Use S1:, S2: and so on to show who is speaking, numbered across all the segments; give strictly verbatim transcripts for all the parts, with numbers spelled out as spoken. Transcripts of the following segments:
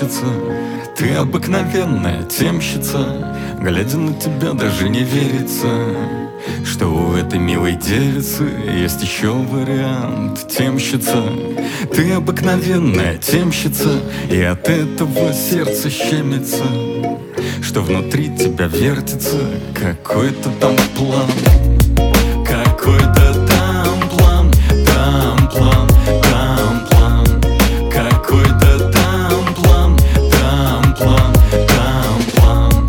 S1: темщица. Ты обыкновенная темщица. Глядя на тебя, даже не верится, что у этой милой девицы есть еще вариант. Темщица, ты обыкновенная темщица, и от этого сердце щемится, что внутри тебя вертится какой-то там план. Какой-то там план, там план, там план. Какой-то там план, там план, там план.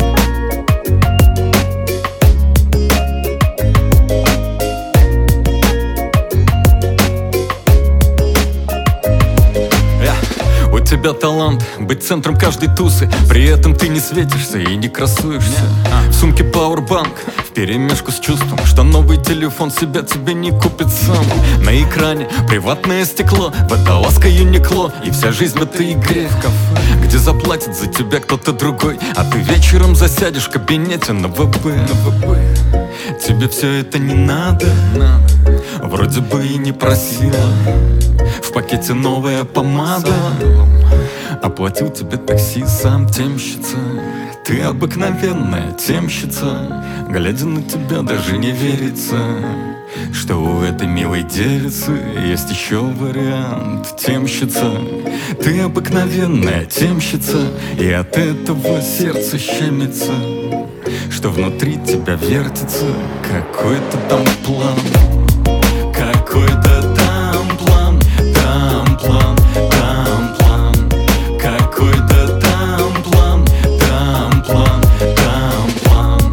S1: Yeah. У тебя талант быть центром каждой тусы, при этом ты не светишься и не красуешься. В сумке пауэрбанк вперемешку с чувством, что новый телефон себя тебе не купит сам. На экране приватное стекло, водолазка Юникло, и вся жизнь в этой игре в кафе, где заплатит за тебя кто-то другой, а ты вечером засядешь в кабинете на ВБ. Тебе все это не надо, вроде бы и не просила. В пакете новая помада, оплатил тебе такси сам темщица. Ты обыкновенная темщица. Глядя на тебя, даже не верится, что у этой милой девицы есть еще вариант. Темщица, ты обыкновенная темщица, и от этого сердце щемится, что внутри тебя вертится какой-то там план. Какой-то там план, там план, там план. Какой-то там план, там план, там план.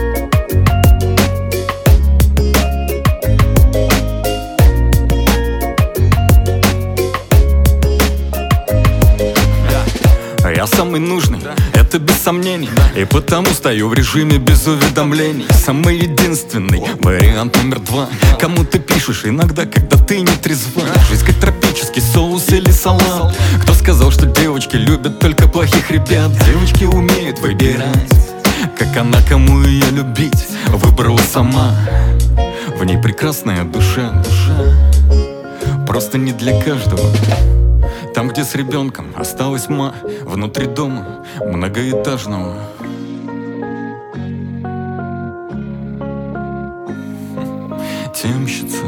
S1: Я самый нужный, это без сомнений, и потому стою в режиме без уведомлений. Самый единственный, вариант номер два. Кому ты пишешь иногда, когда ты не трезва? Жизнь как тропический соус или салат. Кто сказал, что девочки любят только плохих ребят? Девочки умеют выбирать, как она, кому ее любить, выбрала сама. В ней прекрасная душа, душа, просто не для каждого. Там, где с ребенком осталась ма, внутри дома многоэтажного. Темщица,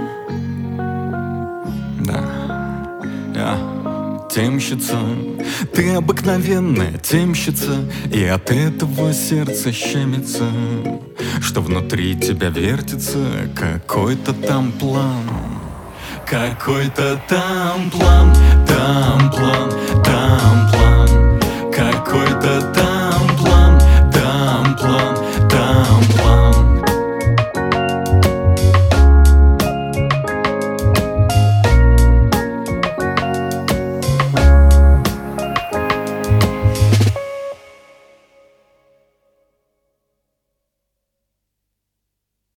S1: да, я темщица. Ты обыкновенная темщица, и от этого сердце щемится, что внутри тебя вертится какой-то там план. Какой-то там план, там план, там план.